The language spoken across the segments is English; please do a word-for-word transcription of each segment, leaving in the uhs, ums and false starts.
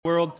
World.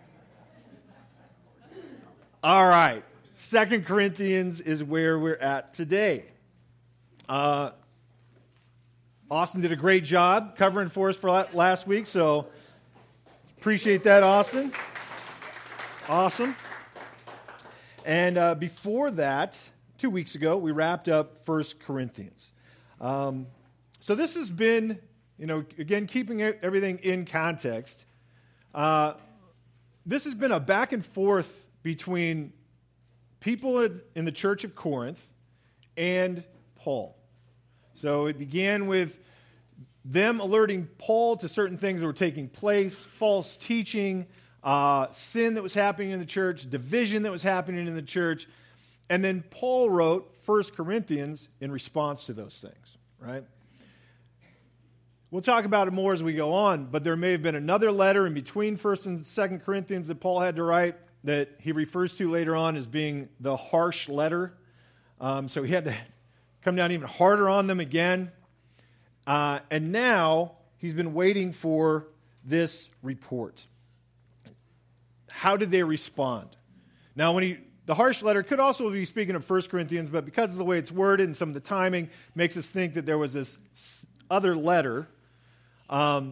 All right. Second Corinthians is where we're at today. Uh, Austin did a great job covering for us for last week, so appreciate that, Austin. Awesome. And uh, before that, two weeks ago, we wrapped up First Corinthians. Um, so this has been, you know, again, keeping everything in context. Uh, this has been a back and forth between people in the church of Corinth and Paul. So it began with them alerting Paul to certain things that were taking place, false teaching, uh, sin that was happening in the church, division that was happening in the church. And then Paul wrote First Corinthians in response to those things, right? We'll talk about it more as we go on, but there may have been another letter in between First and Second Corinthians that Paul had to write that he refers to later on as being the harsh letter. Um, so he had to come down even harder on them again. Uh, and now he's been waiting for this report. How did they respond? Now, when he the harsh letter could also be speaking of First Corinthians, but because of the way it's worded and some of the timing makes us think that there was this other letter. Um,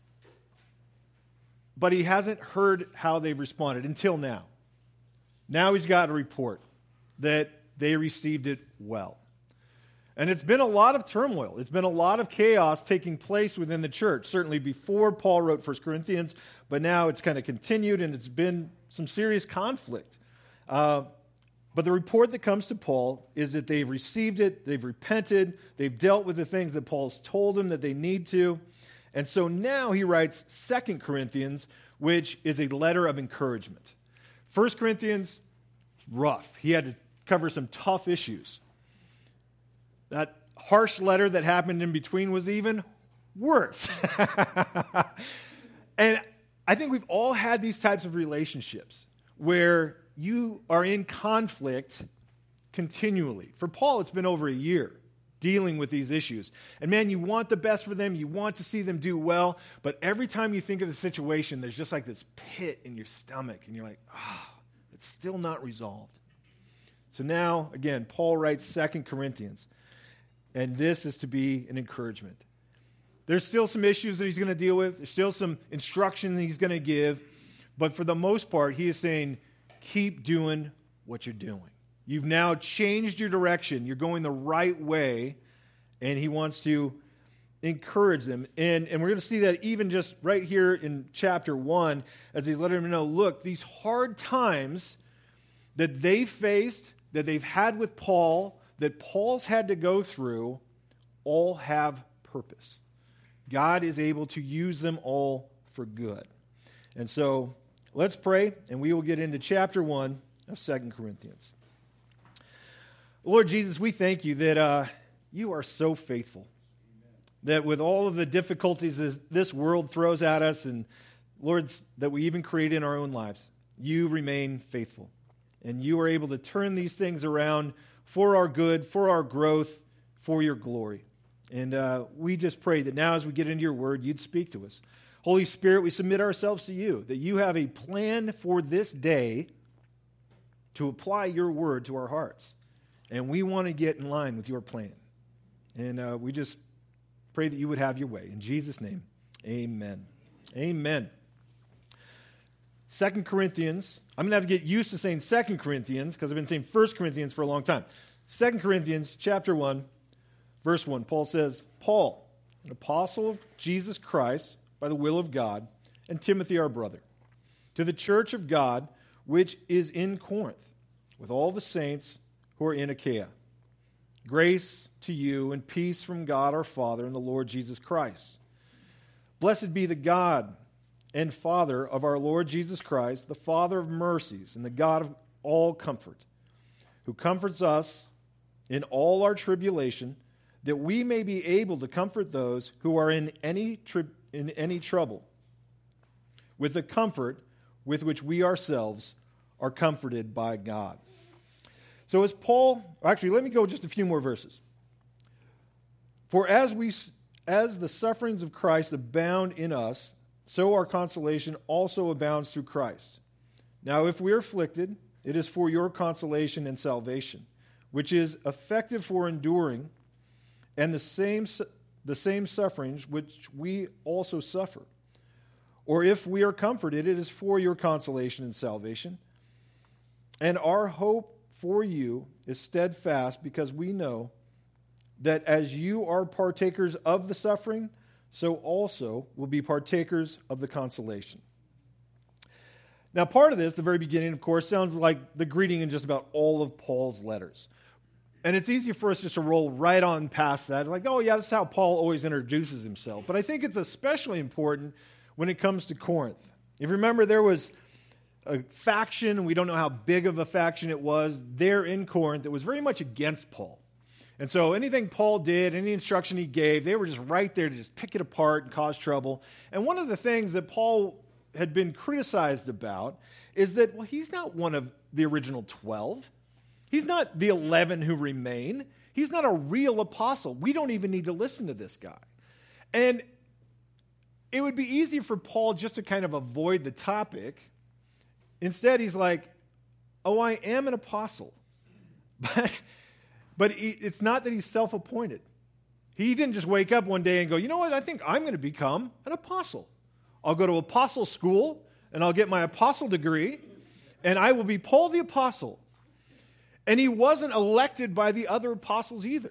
but he hasn't heard how they've responded until now. Now he's got a report that they received it well. And it's been a lot of turmoil. It's been a lot of chaos taking place within the church, certainly before Paul wrote First Corinthians, but now it's kind of continued and it's been some serious conflict. Uh, but the report that comes to Paul is that they've received it, they've repented, they've dealt with the things that Paul's told them that they need to. And so now he writes Second Corinthians, which is a letter of encouragement. First Corinthians, rough. He had to cover some tough issues. That harsh letter that happened in between was even worse. And I think we've all had these types of relationships where you are in conflict continually. For Paul, it's been over a year dealing with these issues. And man, you want the best for them. You want to see them do well. But every time you think of the situation, there's just like this pit in your stomach. And you're like, ah, oh, it's still not resolved. So now, again, Paul writes Second Corinthians. And this is to be an encouragement. There's still some issues that he's going to deal with. There's still some instruction that he's going to give. But for the most part, he is saying, keep doing what you're doing. You've now changed your direction. You're going the right way. And he wants to encourage them. And, and we're going to see that even just right here in chapter one, as he's letting them know, look, these hard times that they faced, that they've had with Paul, that Paul's had to go through, all have purpose. God is able to use them all for good. And so let's pray, and we will get into chapter one of Second Corinthians. Lord Jesus, we thank you that uh, you are so faithful. Amen. That with all of the difficulties this, this world throws at us, and Lord, that we even create in our own lives, you remain faithful. And you are able to turn these things around for our good, for our growth, for your glory. And uh, we just pray that now as we get into your word, you'd speak to us. Holy Spirit, we submit ourselves to you, that you have a plan for this day to apply your word to our hearts. And we want to get in line with your plan. And uh, we just pray that you would have your way. In Jesus' name, amen. Amen. Second Corinthians, I'm going to have to get used to saying Second Corinthians because I've been saying First Corinthians for a long time. Second Corinthians chapter one, verse one, Paul says, Paul, an apostle of Jesus Christ by the will of God, and Timothy our brother, to the church of God which is in Corinth, with all the saints who are in Achaia. Grace to you and peace from God our Father and the Lord Jesus Christ. Blessed be the God and Father of our Lord Jesus Christ, the Father of mercies and the God of all comfort, who comforts us in all our tribulation, that we may be able to comfort those who are in any tri- in any trouble, with the comfort with which we ourselves are comforted by God. So as Paul, actually, let me go just a few more verses. For as we, as the sufferings of Christ abound in us, so our consolation also abounds through Christ. Now, if we are afflicted, it is for your consolation and salvation, which is effective for enduring, and the same, the same sufferings which we also suffer. Or if we are comforted, it is for your consolation and salvation. And our hope for you is steadfast, because we know that as you are partakers of the suffering, so also will be partakers of the consolation. Now, part of this, the very beginning, of course, sounds like the greeting in just about all of Paul's letters. And it's easy for us just to roll right on past that, like, oh, yeah, that's how Paul always introduces himself. But I think it's especially important when it comes to Corinth. If you remember, there was a faction, we don't know how big of a faction it was, there in Corinth that was very much against Paul. And so anything Paul did, any instruction he gave, they were just right there to just pick it apart and cause trouble. And one of the things that Paul had been criticized about is that, well, he's not one of the original twelve. He's not the eleven who remain. He's not a real apostle. We don't even need to listen to this guy. And it would be easy for Paul just to kind of avoid the topic. Instead, he's like, oh, I am an apostle. But... But it's not that he's self-appointed. He didn't just wake up one day and go, you know what, I think I'm going to become an apostle. I'll go to apostle school, and I'll get my apostle degree, and I will be Paul the apostle. And he wasn't elected by the other apostles either.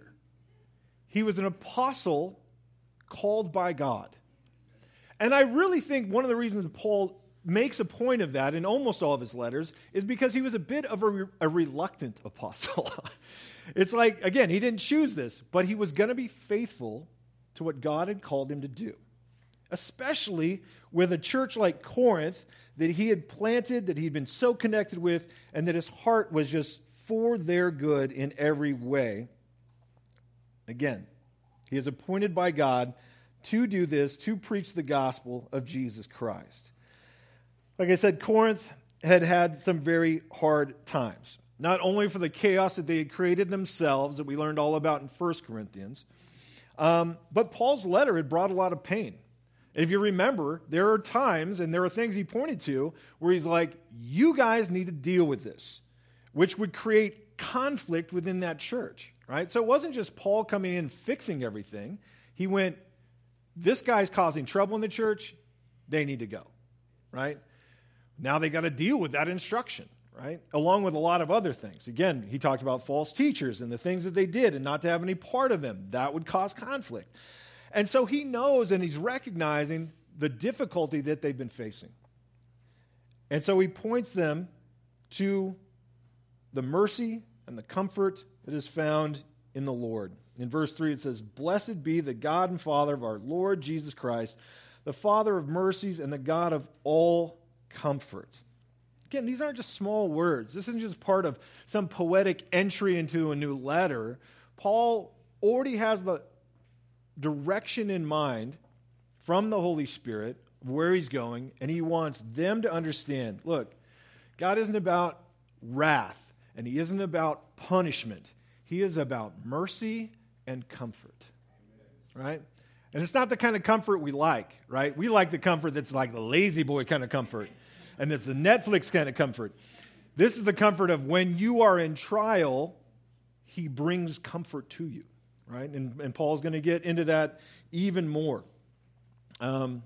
He was an apostle called by God. And I really think one of the reasons Paul makes a point of that in almost all of his letters is because he was a bit of a, re- a reluctant apostle. It's like, again, he didn't choose this, but he was going to be faithful to what God had called him to do, especially with a church like Corinth that he had planted, that he'd been so connected with, and that his heart was just for their good in every way. Again, he is appointed by God to do this, to preach the gospel of Jesus Christ. Like I said, Corinth had had some very hard times. Not only for the chaos that they had created themselves, that we learned all about in First Corinthians, um, but Paul's letter had brought a lot of pain. And if you remember, there are times, and there are things he pointed to, where he's like, you guys need to deal with this, which would create conflict within that church, right? So it wasn't just Paul coming in and fixing everything. He went, this guy's causing trouble in the church, they need to go, right? Now they got to deal with that instruction. Right? Along with a lot of other things. Again, he talked about false teachers and the things that they did and not to have any part of them. That would cause conflict. And so he knows and he's recognizing the difficulty that they've been facing. And so he points them to the mercy and the comfort that is found in the Lord. In verse three it says, blessed be the God and Father of our Lord Jesus Christ, the Father of mercies and the God of all comfort. Again, these aren't just small words. This isn't just part of some poetic entry into a new letter. Paul already has the direction in mind from the Holy Spirit of where he's going, and he wants them to understand, look, God isn't about wrath, and he isn't about punishment. He is about mercy and comfort, right? And it's not the kind of comfort we like, right? We like the comfort that's like the lazy boy kind of comfort. And it's the Netflix kind of comfort. This is the comfort of when you are in trial, he brings comfort to you, right? And, and Paul's going to get into that even more. Um,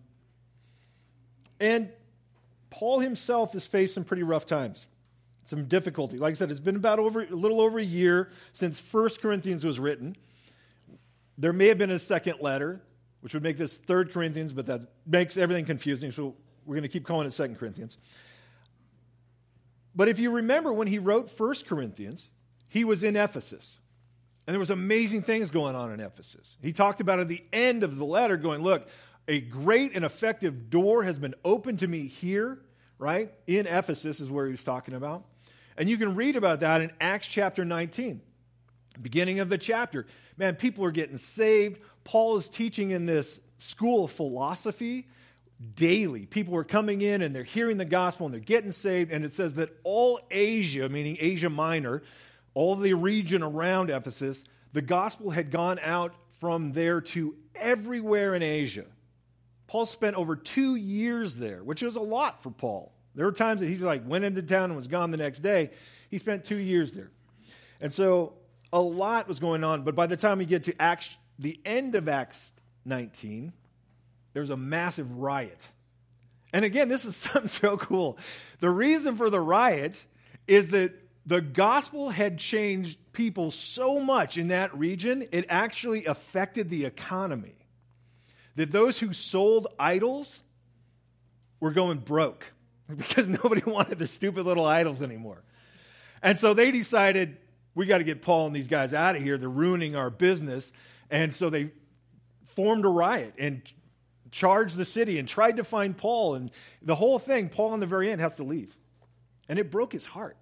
and Paul himself has faced some pretty rough times, some difficulty. Like I said, it's been about over a little over a year since First Corinthians was written. There may have been a second letter, which would make this Third Corinthians, but that makes everything confusing, so we're going to keep calling it Second Corinthians. But if you remember when he wrote First Corinthians, he was in Ephesus. And there was amazing things going on in Ephesus. He talked about at the end of the letter going, look, a great and effective door has been opened to me here, right? In Ephesus is where he was talking about. And you can read about that in Acts chapter nineteen. Beginning of the chapter. Man, people are getting saved. Paul is teaching in this school of philosophy daily. People are coming in and they're hearing the gospel and they're getting saved. And it says that all Asia, meaning Asia Minor, all the region around Ephesus, the gospel had gone out from there to everywhere in Asia. Paul spent over two years there, which was a lot for Paul. There were times that he's like went into town and was gone the next day. He spent two years there. And so a lot was going on, but by the time we get to Acts, the end of Acts nineteen, there was a massive riot. And again, this is something so cool. The reason for the riot is that the gospel had changed people so much in that region, it actually affected the economy. That those who sold idols were going broke because nobody wanted their stupid little idols anymore. And so they decided, we got to get Paul and these guys out of here. They're ruining our business. And so they formed a riot and charged the city and tried to find Paul. And the whole thing, Paul in the very end has to leave. And it broke his heart.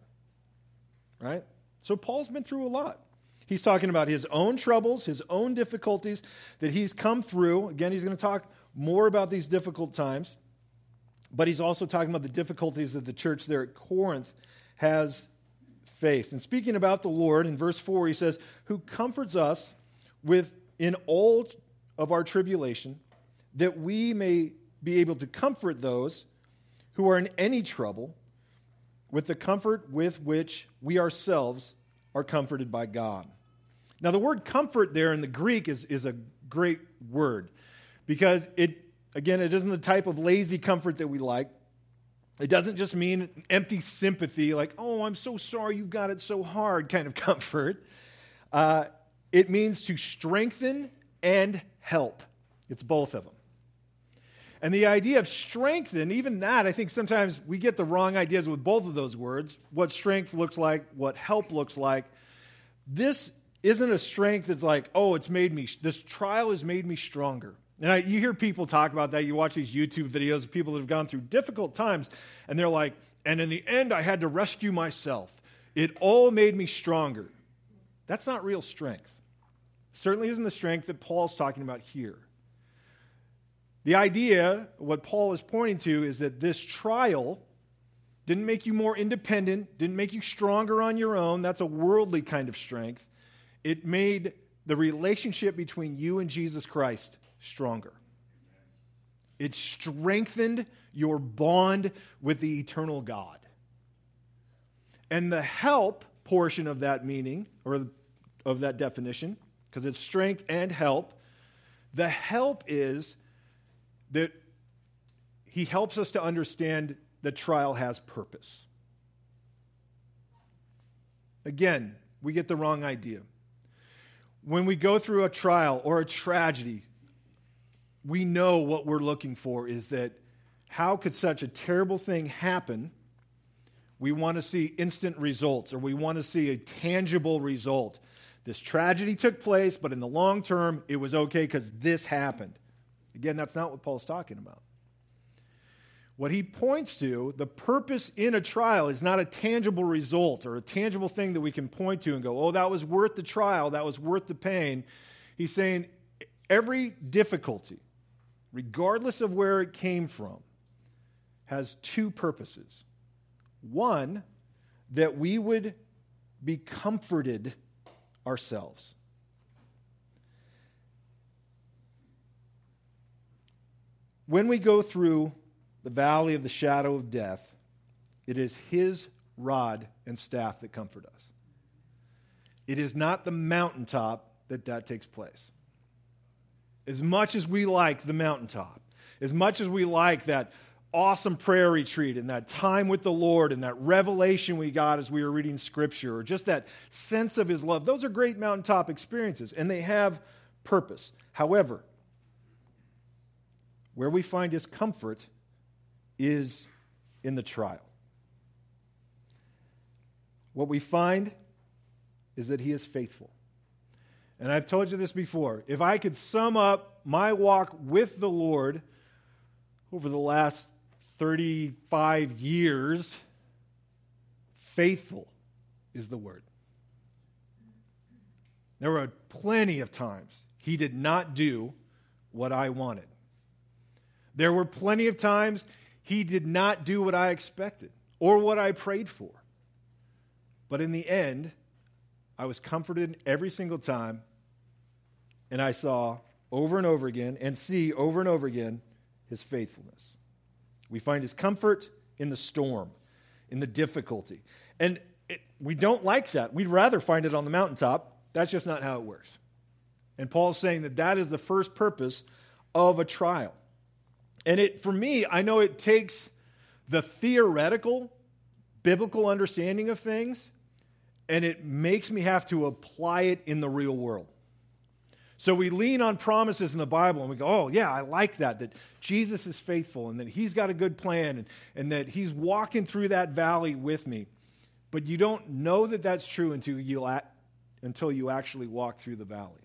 Right? So Paul's been through a lot. He's talking about his own troubles, his own difficulties that he's come through. Again, he's going to talk more about these difficult times. But he's also talking about the difficulties that the church there at Corinth has faced. And speaking about the Lord, in verse four, he says, who comforts us with in all of our tribulation, that we may be able to comfort those who are in any trouble with the comfort with which we ourselves are comforted by God. Now, the word comfort there in the Greek is, is a great word because it, again, it isn't the type of lazy comfort that we like. It doesn't just mean empty sympathy, like, oh, I'm so sorry you've got it so hard kind of comfort. Uh, it means to strengthen and help. It's both of them. And the idea of strengthen, even that, I think sometimes we get the wrong ideas with both of those words, what strength looks like, what help looks like. This isn't a strength that's like, oh, it's made me, this trial has made me stronger. And I, you hear people talk about that. You watch these YouTube videos of people that have gone through difficult times, and they're like, and in the end, I had to rescue myself. It all made me stronger. That's not real strength. Certainly isn't the strength that Paul's talking about here. The idea, what Paul is pointing to, is that this trial didn't make you more independent, didn't make you stronger on your own. That's a worldly kind of strength. It made the relationship between you and Jesus Christ stronger. It strengthened your bond with the eternal God. And the help portion of that meaning, or of that definition, because it's strength and help, the help is that he helps us to understand that trial has purpose. Again, we get the wrong idea. When we go through a trial or a tragedy, we know what we're looking for is that how could such a terrible thing happen? We want to see instant results, or we want to see a tangible result. This tragedy took place, but in the long term, it was okay because this happened. Again, that's not what Paul's talking about. What he points to, the purpose in a trial is not a tangible result or a tangible thing that we can point to and go, oh, that was worth the trial, that was worth the pain. He's saying every difficulty, regardless of where it came from, has two purposes. One, that we would be comforted ourselves. When we go through the valley of the shadow of death, it is his rod and staff that comfort us. It is not the mountaintop that that takes place. As much as we like the mountaintop, as much as we like that awesome prayer retreat and that time with the Lord and that revelation we got as we were reading Scripture, or just that sense of his love, those are great mountaintop experiences, and they have purpose. However, where we find his comfort is in the trial. What we find is that he is faithful. And I've told you this before. If I could sum up my walk with the Lord over the last thirty-five years, faithful is the word. There were plenty of times he did not do what I wanted. There were plenty of times he did not do what I expected or what I prayed for. But in the end, I was comforted every single time, and I saw over and over again and see over and over again his faithfulness. We find his comfort in the storm, in the difficulty. And it, we don't like that. We'd rather find it on the mountaintop. That's just not how it works. And Paul's saying that that is the first purpose of a trial. And it, for me, I know it takes the theoretical, biblical understanding of things, and it makes me have to apply it in the real world. So we lean on promises in the Bible and we go, oh, yeah, I like that, that Jesus is faithful and that he's got a good plan and, and that he's walking through that valley with me. But you don't know that that's true until you, until you actually walk through the valley.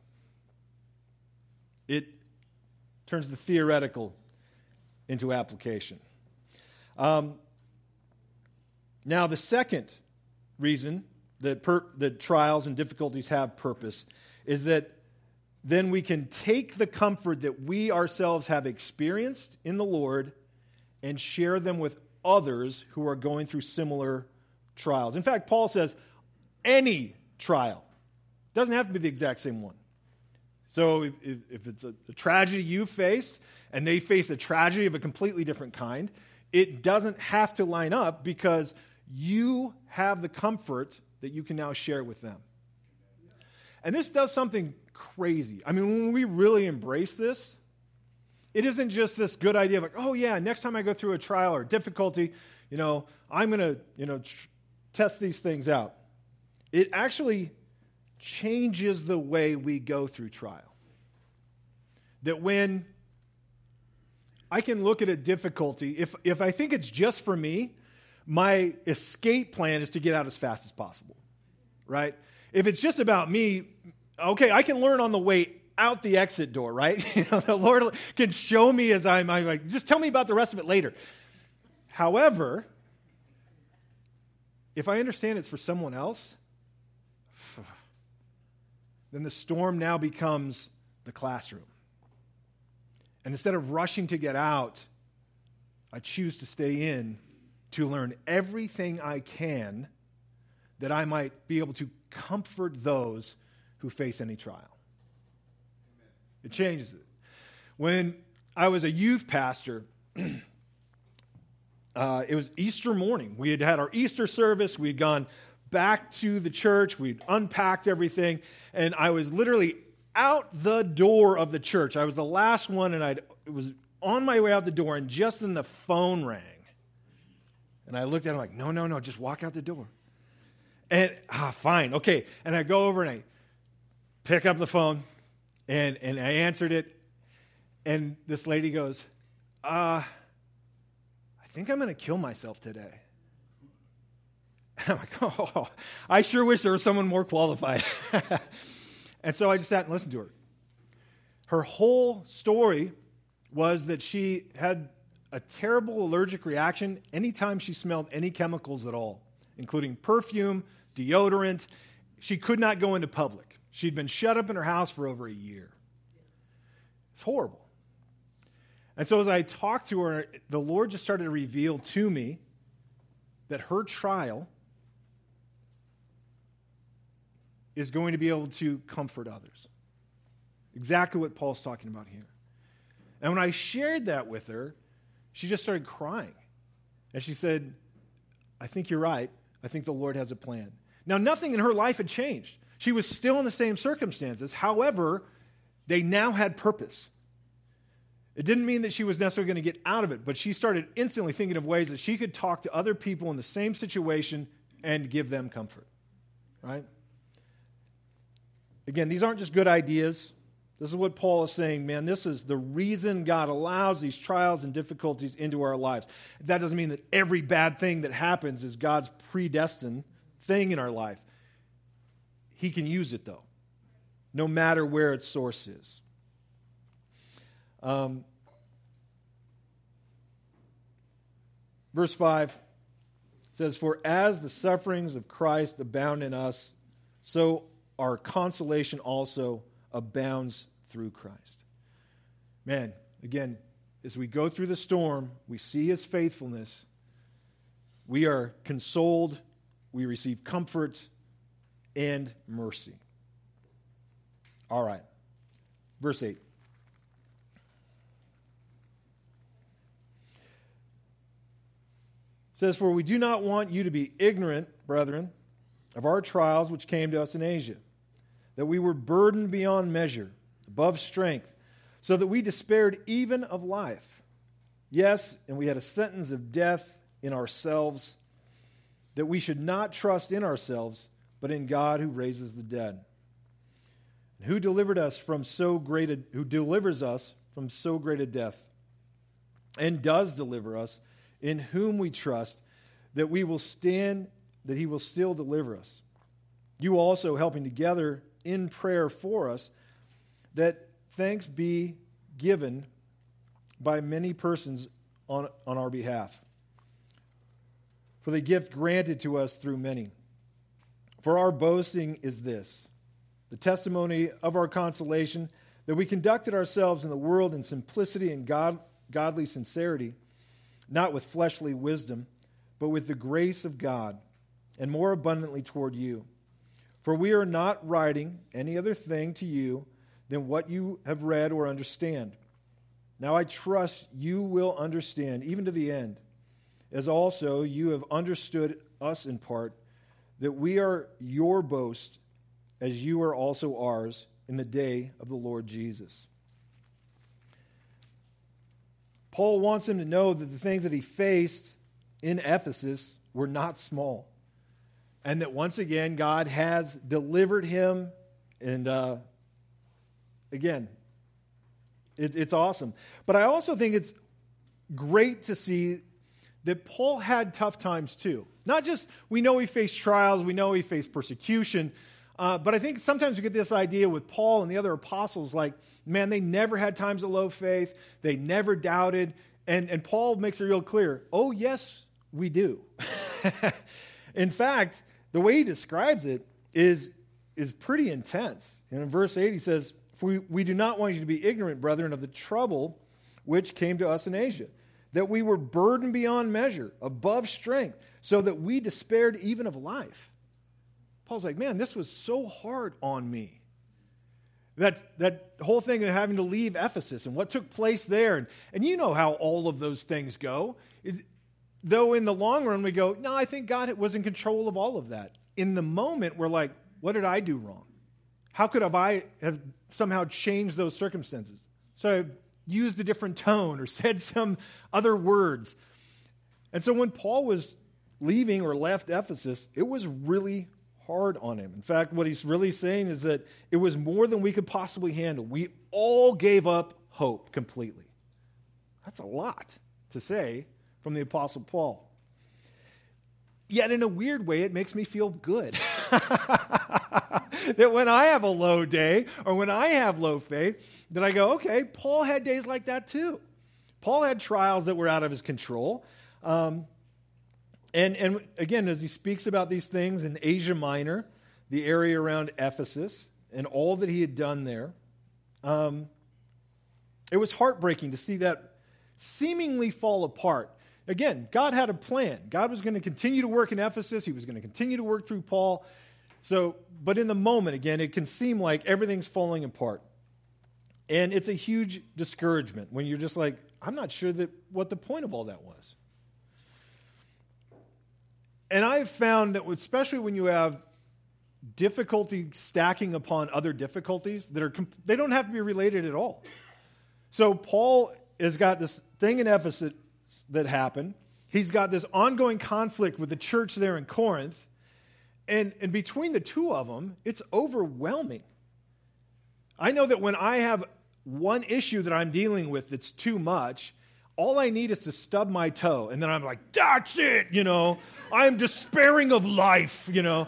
It turns the theoretical into application. Um, now, the second reason that, per, that trials and difficulties have purpose is that then we can take the comfort that we ourselves have experienced in the Lord and share them with others who are going through similar trials. In fact, Paul says any trial. It doesn't have to be the exact same one. So if, if it's a, a tragedy you faced and they face a tragedy of a completely different kind, it doesn't have to line up because you have the comfort that you can now share with them. And this does something crazy. I mean, when we really embrace this, it isn't just this good idea of like, oh yeah, next time I go through a trial or difficulty, you know, I'm going to, you know, tr- test these things out. It actually changes the way we go through trial. That when I can look at a difficulty, if if I think it's just for me, my escape plan is to get out as fast as possible, right? If it's just about me, okay, I can learn on the way out the exit door, right? You know, the Lord can show me as I'm, I'm like, just tell me about the rest of it later. However, if I understand it's for someone else, then the storm now becomes the classroom. And instead of rushing to get out, I choose to stay in to learn everything I can that I might be able to comfort those who face any trial. Amen. It changes it. When I was a youth pastor, uh, it was Easter morning. We had had our Easter service. We had gone back to the church. We'd unpacked everything. And I was literally out the door of the church. I was the last one, and I was on my way out the door, and just then the phone rang. And I looked at him like, no, no, no, just walk out the door. And, ah, fine, okay. And I go over and I pick up the phone, and, and I answered it, and this lady goes, uh, I think I'm going to kill myself today. And I'm like, oh, I sure wish there was someone more qualified. And so I just sat and listened to her. Her whole story was that she had a terrible allergic reaction anytime she smelled any chemicals at all, including perfume, deodorant. She could not go into public. She'd been shut up in her house for over a year. It's horrible. And so as I talked to her, the Lord just started to reveal to me that her trial is going to be able to comfort others. Exactly what Paul's talking about here. And when I shared that with her, she just started crying. And she said, I think you're right. I think the Lord has a plan. Now, nothing in her life had changed. She was still in the same circumstances. However, they now had purpose. It didn't mean that she was necessarily going to get out of it, but she started instantly thinking of ways that she could talk to other people in the same situation and give them comfort. Right? Again, these aren't just good ideas. This is what Paul is saying, man, this is the reason God allows these trials and difficulties into our lives. That doesn't mean that every bad thing that happens is God's predestined thing in our life. He can use it, though, no matter where its source is. Um, verse five says, for as the sufferings of Christ abound in us, so our consolation also abounds through Christ. Man, again, as we go through the storm, we see his faithfulness. We are consoled. We receive comfort and mercy. All right. Verse eight. says, "For we do not want you to be ignorant, brethren, of our trials which came to us in Asia, that we were burdened beyond measure, above strength, so that we despaired even of life. Yes, and we had a sentence of death in ourselves, that we should not trust in ourselves, but in God who raises the dead, and who delivered us from so great a, who delivers us from so great a death, and does deliver us, in whom we trust, that we will stand, that he will still deliver us. You also helping together in prayer for us, that thanks be given by many persons on, on our behalf, for the gift granted to us through many. For our boasting is this, the testimony of our consolation, that we conducted ourselves in the world in simplicity and God, godly sincerity, not with fleshly wisdom, but with the grace of God, and more abundantly toward you. For we are not writing any other thing to you than what you have read or understand. Now I trust you will understand, even to the end, as also you have understood us in part, that we are your boast, as you are also ours, in the day of the Lord Jesus." Paul wants them to know that the things that he faced in Ephesus were not small, and that once again God has delivered him. And uh, again, it, it's awesome. But I also think it's great to see that Paul had tough times too. Not just we know he faced trials, we know he faced persecution, uh, but I think sometimes we get this idea with Paul and the other apostles, like, man, they never had times of low faith, they never doubted, and, and Paul makes it real clear, oh yes, we do. In fact, the way he describes it is, is pretty intense. And in verse eight he says, "For we, we do not want you to be ignorant, brethren, of the trouble which came to us in Asia, that we were burdened beyond measure, above strength, so that we despaired even of life." Paul's like, man, this was so hard on me. That, that whole thing of having to leave Ephesus and what took place there. And, and you know how all of those things go. It, though in the long run we go, no, I think God was in control of all of that. In the moment, we're like, what did I do wrong? How could have I have somehow changed those circumstances? So I used a different tone or said some other words. And so when Paul was leaving or left Ephesus, it was really hard on him. In fact, what he's really saying is that it was more than we could possibly handle. We all gave up hope completely. That's a lot to say from the Apostle Paul. Yet in a weird way, it makes me feel good. That when I have a low day or when I have low faith, that I go, okay, Paul had days like that too. Paul had trials that were out of his control. Um, and, and again, as he speaks about these things in Asia Minor, the area around Ephesus, and all that he had done there, um, it was heartbreaking to see that seemingly fall apart. Again, God had a plan. God was going to continue to work in Ephesus. He was going to continue to work through Paul. So, but in the moment, again, it can seem like everything's falling apart. And it's a huge discouragement when you're just like, I'm not sure that what the point of all that was. And I've found that especially when you have difficulty stacking upon other difficulties that are they don't have to be related at all. So Paul has got this thing in Ephesus that happened. He's got this ongoing conflict with the church there in Corinth. And, and between the two of them, it's overwhelming. I know that when I have one issue that I'm dealing with that's too much, all I need is to stub my toe. And then I'm like, that's it, you know. I'm despairing of life, you know.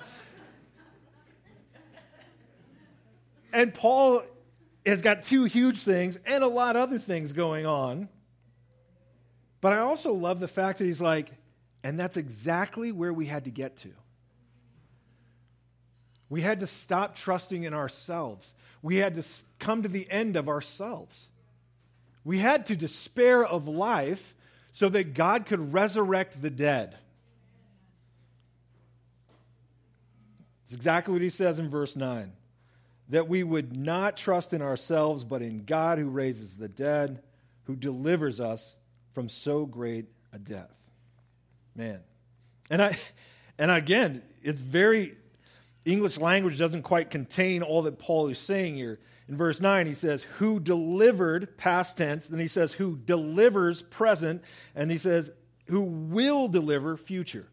And Paul has got two huge things and a lot of other things going on. But I also love the fact that he's like, and that's exactly where we had to get to. We had to stop trusting in ourselves. We had to come to the end of ourselves. We had to despair of life so that God could resurrect the dead. It's exactly what he says in verse nine. That we would not trust in ourselves, but in God who raises the dead, who delivers us from so great a death. Man. And I and again, it's very, English language doesn't quite contain all that Paul is saying here. In verse nine, he says, who delivered, past tense. Then he says, who delivers, present. And he says, who will deliver, future.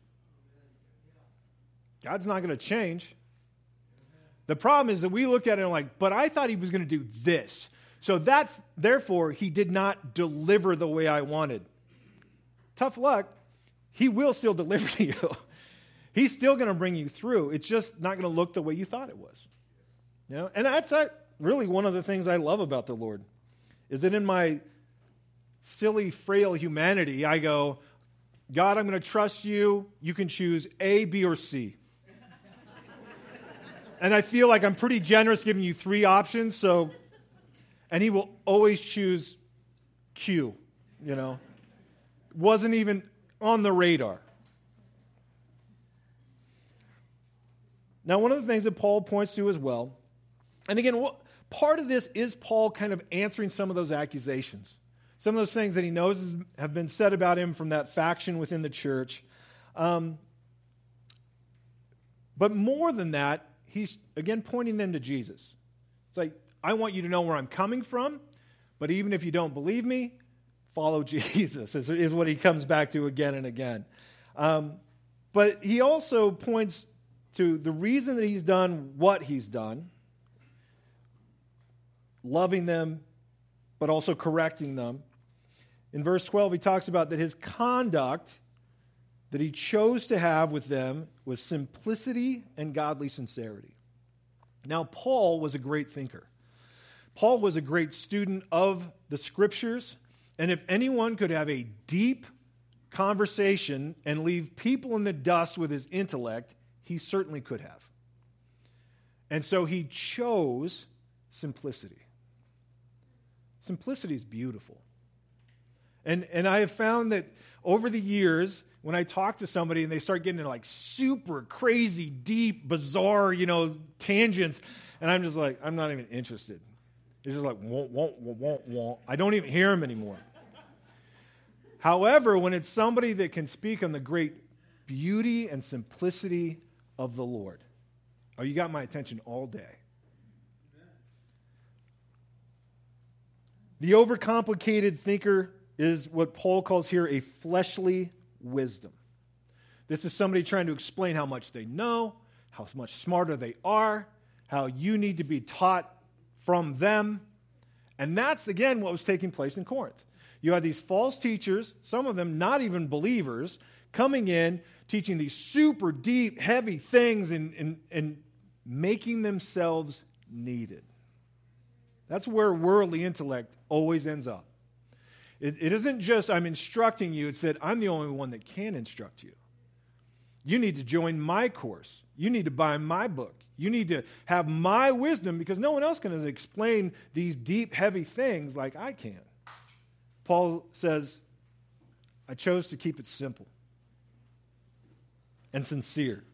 God's not going to change. The problem is that we look at it and like, but I thought he was going to do this. So that, therefore, he did not deliver the way I wanted. Tough luck. He will still deliver to you. He's still going to bring you through. It's just not going to look the way you thought it was. You know? And that's really one of the things I love about the Lord, is that in my silly, frail humanity, I go, God, I'm going to trust you. You can choose A, B, or C. And I feel like I'm pretty generous giving you three options, so, and he will always choose Q, you know. Wasn't even on the radar. Now, one of the things that Paul points to as well, and again, what, part of this is Paul kind of answering some of those accusations. Some of those things that he knows is, have been said about him from that faction within the church. Um, but more than that, he's, again, pointing them to Jesus. It's like, I want you to know where I'm coming from, but even if you don't believe me, follow Jesus, is, is what he comes back to again and again. Um, but he also points to the reason that he's done what he's done, loving them, but also correcting them. In verse twelve, he talks about that his conduct that he chose to have with them was simplicity and godly sincerity. Now, Paul was a great thinker. Paul was a great student of the Scriptures, and if anyone could have a deep conversation and leave people in the dust with his intellect, he certainly could have. And so he chose simplicity. Simplicity is beautiful. And, and I have found that over the years, when I talk to somebody and they start getting into like super crazy, deep, bizarre, you know, tangents, and I'm just like, I'm not even interested. It's just like, won't, won't, won't, won't. I don't even hear them anymore. However, when it's somebody that can speak on the great beauty and simplicity of the Lord, oh, you got my attention all day. The overcomplicated thinker is what Paul calls here a fleshly wisdom. This is somebody trying to explain how much they know, how much smarter they are, how you need to be taught from them. And that's, again, what was taking place in Corinth. You had these false teachers, some of them not even believers, coming in, teaching these super deep, heavy things and, and, and making themselves needed. That's where worldly intellect always ends up. It, it isn't just I'm instructing you, it's that I'm the only one that can instruct you. You need to join my course. You need to buy my book. You need to have my wisdom because no one else can explain these deep, heavy things like I can. Paul says, I chose to keep it simple and sincere.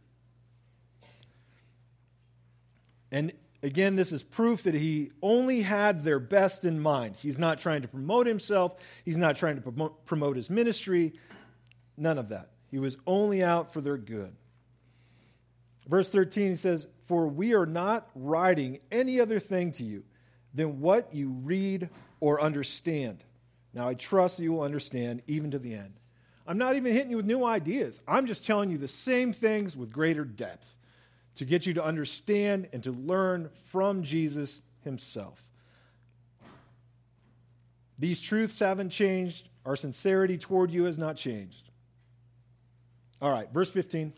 And again, this is proof that he only had their best in mind. He's not trying to promote himself. He's not trying to promote, promote his ministry. None of that. He was only out for their good. Verse thirteen, he says, for we are not writing any other thing to you than what you read or understand. Now, I trust that you will understand even to the end. I'm not even hitting you with new ideas. I'm just telling you the same things with greater depth to get you to understand and to learn from Jesus himself. These truths haven't changed. Our sincerity toward you has not changed. All right, verse fifteen.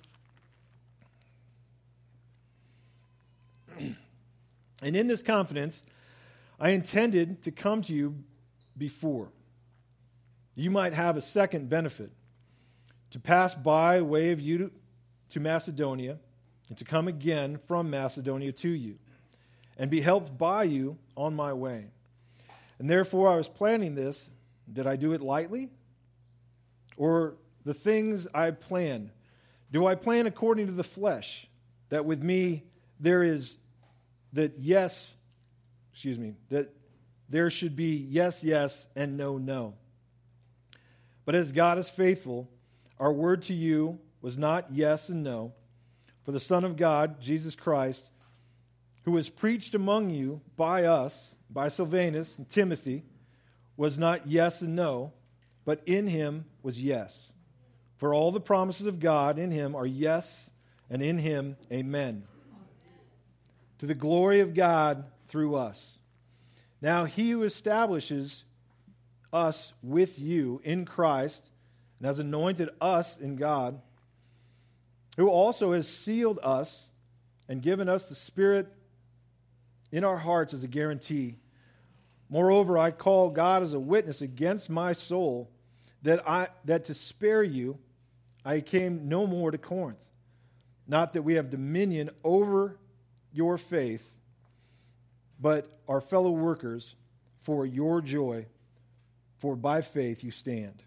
And in this confidence, I intended to come to you before. You might have a second benefit, to pass by way of you to, to Macedonia, and to come again from Macedonia to you, and be helped by you on my way. And therefore I was planning this. Did I do it lightly? Or the things I plan, do I plan according to the flesh, that with me there is that yes, excuse me, that there should be yes, yes, and no, no. But as God is faithful, our word to you was not yes and no. For the Son of God, Jesus Christ, who was preached among you by us, by Silvanus and Timothy, was not yes and no, but in him was yes. For all the promises of God in him are yes, and in him amen. To the glory of God through us. Now he who establishes us with you in Christ, and has anointed us in God, who also has sealed us and given us the Spirit in our hearts as a guarantee. Moreover, I call God as a witness against my soul that I that to spare you I came no more to Corinth. Not that we have dominion over your faith, but are fellow workers for your joy, for by faith you stand.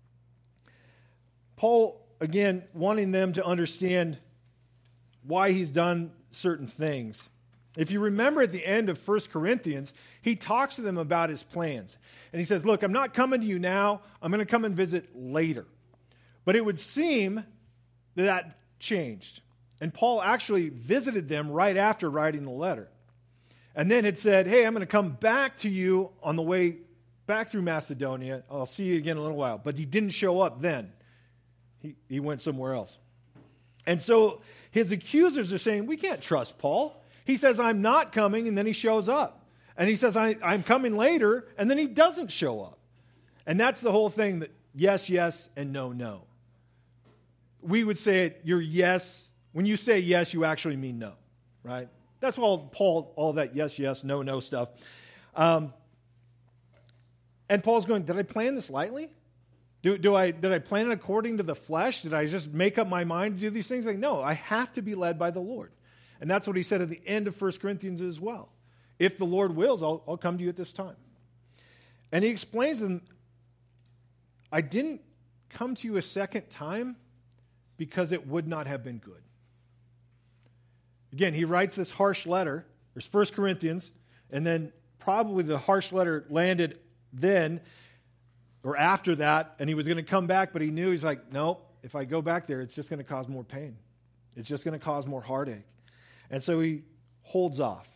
Paul, again, wanting them to understand why he's done certain things. If you remember at the end of First Corinthians, he talks to them about his plans. And he says, look, I'm not coming to you now. I'm going to come and visit later. But it would seem that that changed. And Paul actually visited them right after writing the letter. And then had said, hey, I'm going to come back to you on the way back through Macedonia. I'll see you again in a little while. But he didn't show up then. He, he went somewhere else. And so his accusers are saying, we can't trust Paul. He says, I'm not coming, and then he shows up. And he says, I, I'm coming later, and then he doesn't show up. And that's the whole thing, that yes, yes, and no, no. We would say it, you're yes. When you say yes, you actually mean no, right? That's all Paul, all that yes, yes, no, no stuff. Um, and Paul's going, did I plan this lightly? Do, do I did I plan it according to the flesh? Did I just make up my mind to do these things? Like, no, I have to be led by the Lord. And that's what he said at the end of First Corinthians as well. If the Lord wills, I'll, I'll come to you at this time. And he explains to them, I didn't come to you a second time because it would not have been good. Again, he writes this harsh letter. There's First Corinthians, and then probably the harsh letter landed then or after that, and he was going to come back, but he knew, he's like, no, if I go back there, it's just going to cause more pain. It's just going to cause more heartache. And so he holds off.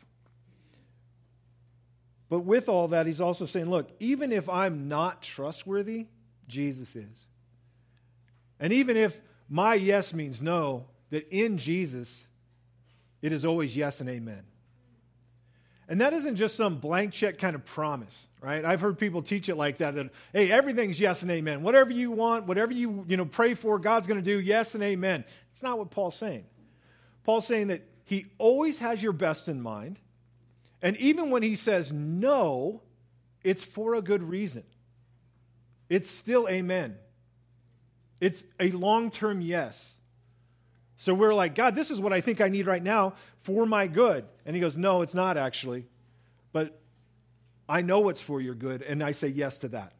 But with all that, he's also saying, look, even if I'm not trustworthy, Jesus is. And even if my yes means no, that in Jesus, it is always yes and amen. And that isn't just some blank check kind of promise, right? I've heard people teach it like that, that, hey, everything's yes and amen. Whatever you want, whatever you, you know, pray for, God's going to do, yes and amen. It's not what Paul's saying. Paul's saying that he always has your best in mind. And even when he says no, it's for a good reason. It's still amen. It's a long-term yes. So we're like, God, this is what I think I need right now for my good. And he goes, no, it's not actually. But I know what's for your good, and I say yes to that.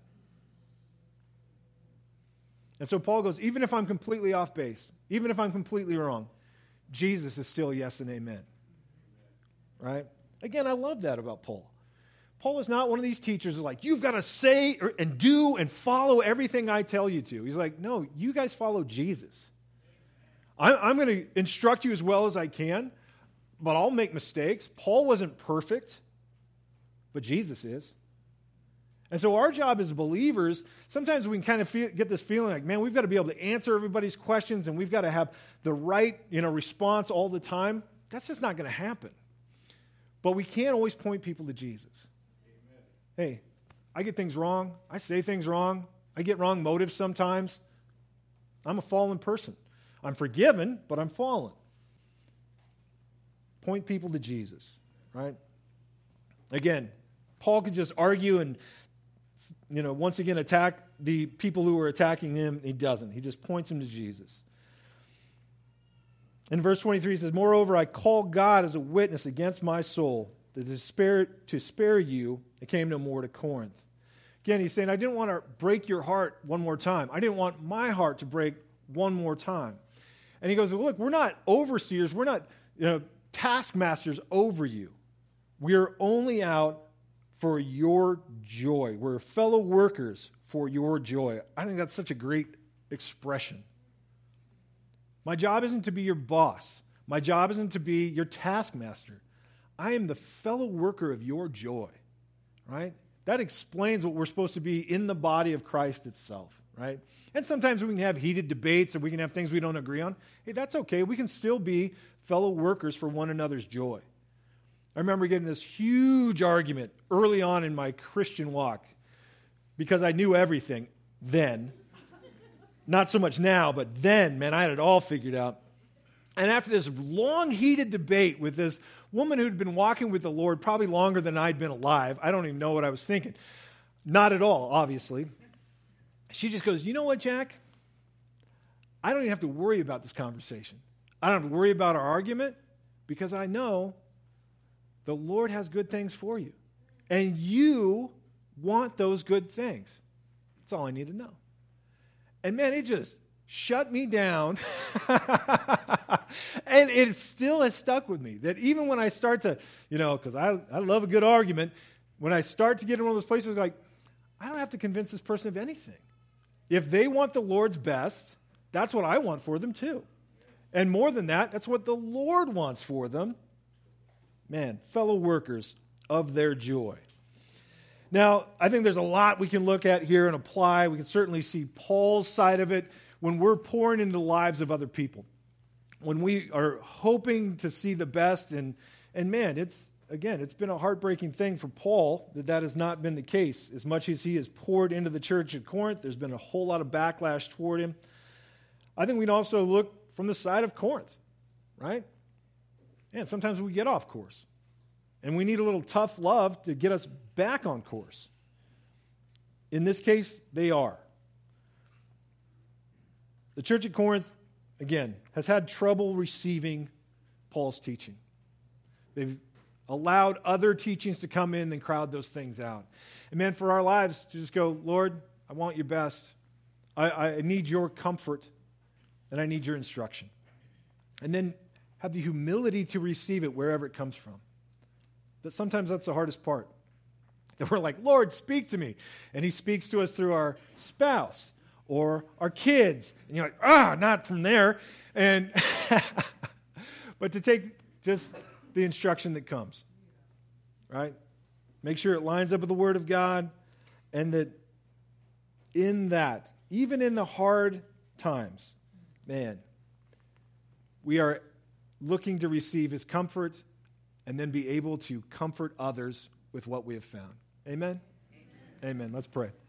And so Paul goes, even if I'm completely off base, even if I'm completely wrong, Jesus is still yes and amen. Right? Again, I love that about Paul. Paul is not one of these teachers who's like, you've got to say and do and follow everything I tell you to. He's like, no, you guys follow Jesus. I'm going to instruct you as well as I can, but I'll make mistakes. Paul wasn't perfect, but Jesus is. And so our job as believers, sometimes we can kind of feel, get this feeling like, man, we've got to be able to answer everybody's questions and we've got to have the right, you know, response all the time. That's just not going to happen. But we can't always point people to Jesus. Amen. Hey, I get things wrong. I say things wrong. I get wrong motives sometimes. I'm a fallen person. I'm forgiven, but I'm fallen. Point people to Jesus, right? Again, Paul could just argue and, you know, once again attack the people who are attacking him. He doesn't. He just points them to Jesus. In verse twenty-three, he says, moreover, I call God as a witness against my soul that to spare, to spare you, I came no more to Corinth. Again, he's saying, I didn't want to break your heart one more time. I didn't want my heart to break one more time. And he goes, well, look, we're not overseers. We're not, you know, taskmasters over you. We're only out for your joy. We're fellow workers for your joy. I think that's such a great expression. My job isn't to be your boss. My job isn't to be your taskmaster. I am the fellow worker of your joy, right? That explains what we're supposed to be in the body of Christ itself, right? And sometimes we can have heated debates or we can have things we don't agree on. Hey, that's okay. We can still be fellow workers for one another's joy. I remember getting this huge argument early on in my Christian walk because I knew everything then. Not so much now, but then, man, I had it all figured out. And after this long, heated debate with this woman who'd been walking with the Lord probably longer than I'd been alive, I don't even know what I was thinking. Not at all, obviously. She just goes, you know what, Jack? I don't even have to worry about this conversation. I don't have to worry about our argument because I know the Lord has good things for you. And you want those good things. That's all I need to know. And man, it just shut me down. And it still has stuck with me that even when I start to, you know, because I, I love a good argument, when I start to get in one of those places, like, I don't have to convince this person of anything. If they want the Lord's best, that's what I want for them too. And more than that, that's what the Lord wants for them. Man, fellow workers of their joy. Now, I think there's a lot we can look at here and apply. We can certainly see Paul's side of it when we're pouring into the lives of other people. When we are hoping to see the best. And, and man, it's, again, it's been a heartbreaking thing for Paul that that has not been the case. As much as he has poured into the church at Corinth, there's been a whole lot of backlash toward him. I think we can also look from the side of Corinth, right? And sometimes we get off course. And we need a little tough love to get us back on course. In this case, they are. The church at Corinth, again, has had trouble receiving Paul's teaching. They've allowed other teachings to come in and crowd those things out. And man, for our lives, to just go, Lord, I want your best. I, I need your comfort, and I need your instruction. And then have the humility to receive it wherever it comes from. That sometimes that's the hardest part. That we're like, Lord, speak to me. And he speaks to us through our spouse or our kids. And you're like, ah, not from there. And but to take just the instruction that comes, right? Make sure it lines up with the Word of God, and that in that, even in the hard times, man, we are looking to receive his comfort and then be able to comfort others with what we have found. Amen? Amen. Amen. Let's pray.